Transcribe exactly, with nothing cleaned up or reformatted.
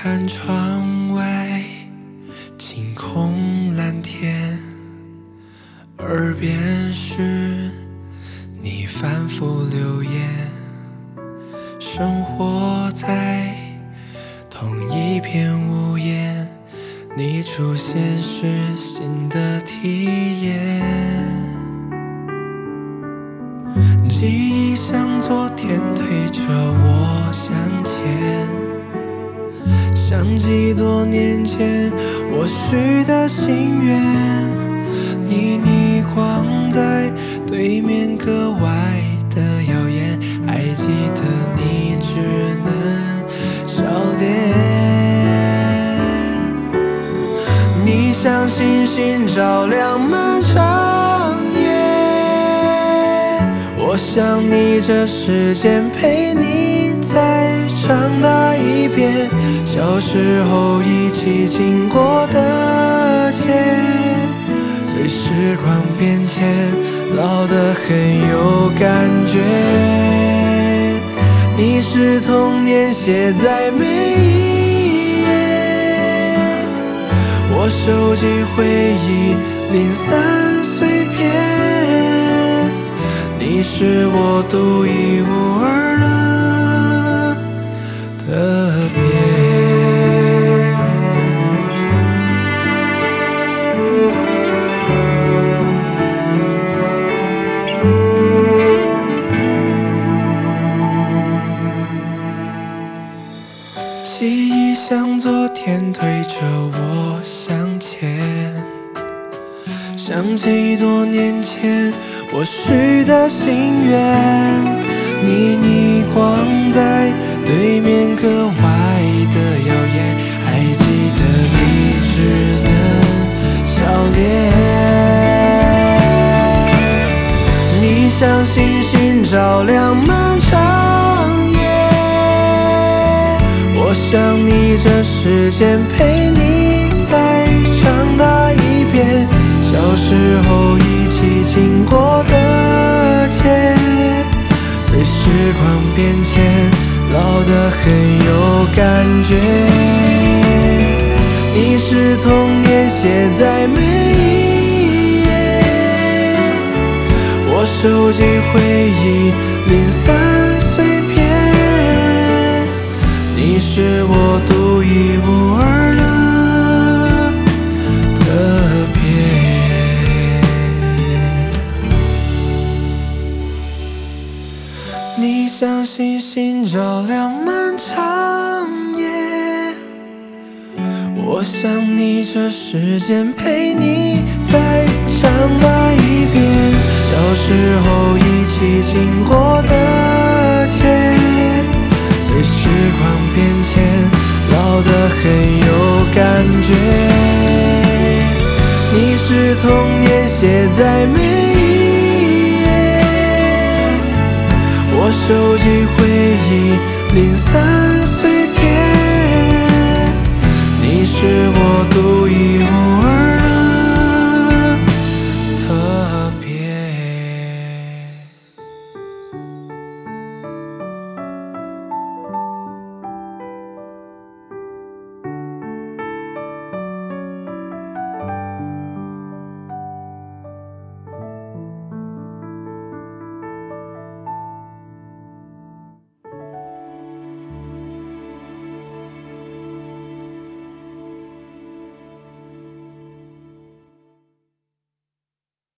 看窗外晴空蓝天，耳边是你反复留言。生活在同一片屋檐，你出现是新的体验。记忆像昨天推着我向前，想起多年前我许的心愿，你逆光在对面格外的耀眼，还记得你稚嫩笑脸。你像星星照亮漫长夜，我想你这时间陪你再长大一遍，小时候一起经过的街，随时光变迁老得很有感觉。你是童年写在每一页，我收集回忆零散碎片，你是我独一无二的特别。记忆像昨天推着我向前，想起多年前我许的心愿，你逆光在对面格外的耀眼，还记得你稚嫩笑脸。你像星星照亮漫长夜，我想你这时间陪你再长大一遍，小时候一起经过的街，随时光变迁老得很有感觉。你是童年写在每一页，我收集回忆零散碎片，你是我独一无二的特别。你像星星照亮漫长夜，我想你这时间陪你再长大一遍，小时候一起经过的街，随时光变迁老得很有